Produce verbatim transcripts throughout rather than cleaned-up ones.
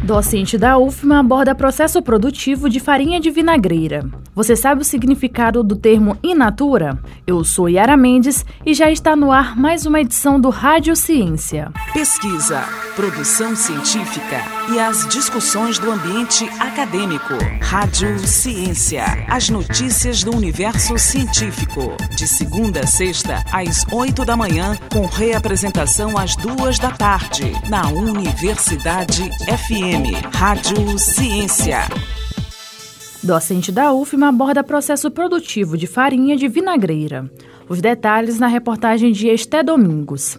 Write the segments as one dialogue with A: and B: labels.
A: Docente da U F M A aborda processo produtivo de farinha de vinagreira. Você sabe o significado do termo in natura? Eu sou Yara Mendes e já está no ar mais uma edição do Rádio Ciência.
B: Pesquisa, produção científica e as discussões do ambiente acadêmico. Rádio Ciência, as notícias do universo científico. De segunda a sexta, às oito da manhã, com reapresentação às duas da tarde, na Universidade F M. Rádio Ciência.
A: Docente da U F M A aborda processo produtivo de farinha de vinagreira. Os detalhes na reportagem de Esté Domingos.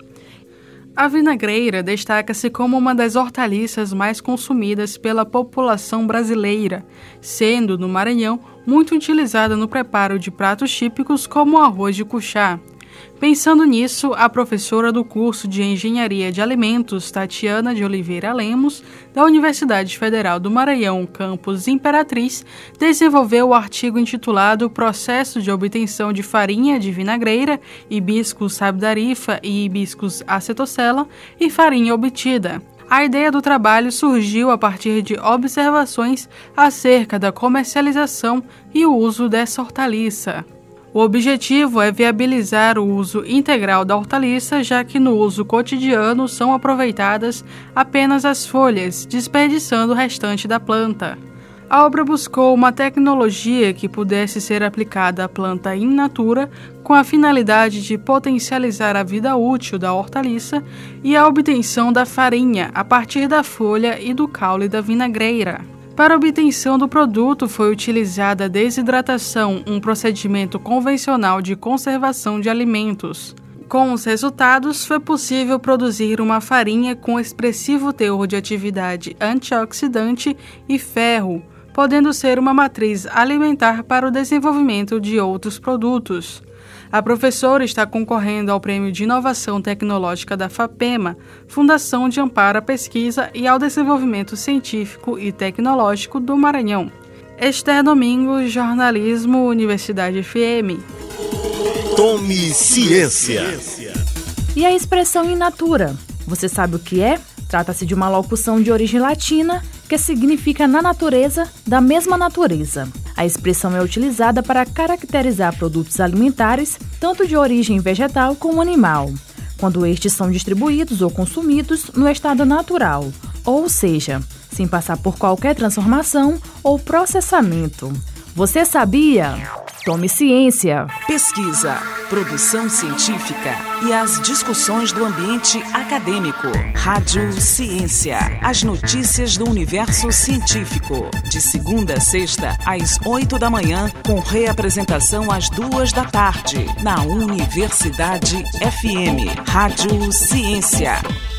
C: A vinagreira destaca-se como uma das hortaliças mais consumidas pela população brasileira, sendo, no Maranhão, muito utilizada no preparo de pratos típicos como o arroz de cuchá. Pensando nisso, a professora do curso de Engenharia de Alimentos, Tatiana de Oliveira Lemos, da Universidade Federal do Maranhão, campus Imperatriz, desenvolveu o artigo intitulado Processo de obtenção de farinha de vinagreira, hibiscus sabdarifa e hibiscus acetosella e farinha obtida. A ideia do trabalho surgiu a partir de observações acerca da comercialização e o uso dessa hortaliça. O objetivo é viabilizar o uso integral da hortaliça, já que no uso cotidiano são aproveitadas apenas as folhas, desperdiçando o restante da planta. A obra buscou uma tecnologia que pudesse ser aplicada à planta in natura, com a finalidade de potencializar a vida útil da hortaliça e a obtenção da farinha a partir da folha e do caule da vinagreira. Para a obtenção do produto foi utilizada a desidratação, um procedimento convencional de conservação de alimentos. Com os resultados, foi possível produzir uma farinha com expressivo teor de atividade antioxidante e ferro, podendo ser uma matriz alimentar para o desenvolvimento de outros produtos. A professora está concorrendo ao Prêmio de Inovação Tecnológica da FAPEMA, Fundação de Amparo à Pesquisa e ao Desenvolvimento Científico e Tecnológico do Maranhão. Esté Domingos, Jornalismo, Universidade F M.
D: Tome ciência.
A: E a expressão in natura? Você sabe o que é? Trata-se de uma locução de origem latina que significa na natureza, da mesma natureza. A expressão é utilizada para caracterizar produtos alimentares, tanto de origem vegetal como animal, quando estes são distribuídos ou consumidos no estado natural, ou seja, sem passar por qualquer transformação ou processamento. Você sabia? Tome ciência!
B: Pesquisa, produção científica e as discussões do ambiente acadêmico. Rádio Ciência, as notícias do universo científico. De segunda a sexta, às oito da manhã, com reapresentação às duas da tarde, na Universidade F M. Rádio Ciência.